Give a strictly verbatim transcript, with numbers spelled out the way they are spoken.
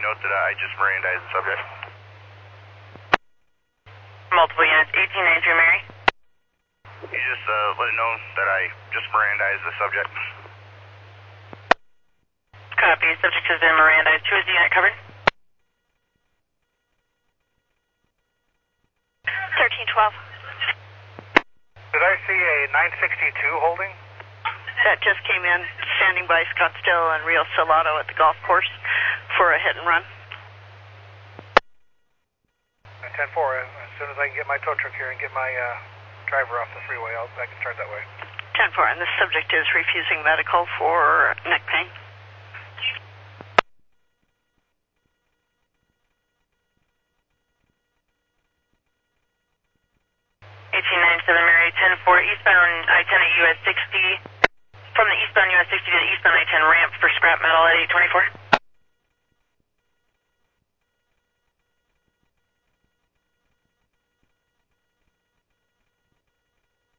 note that uh, I just Mirandized the subject. Multiple units, eighteen ninety-three Mary. You just uh, let it know that I just Mirandized the subject. Copy, subject has been Mirandized. Who is the unit covered? thirteen twelve. Did I see a nine sixty-two holding? That just came in, standing by Scottsdale and Rio Salado at the golf course for a hit and run. ten four, as soon as I can get my tow truck here and get my uh, driver off the freeway, I'll, I can start that way. ten four, and the subject is refusing medical for neck pain. eighteen ninety-seven Mary, ten four, eastbound I ten at U S sixty. From the eastbound U S sixty to the eastbound I ten ramp for scrap metal at eight twenty-four.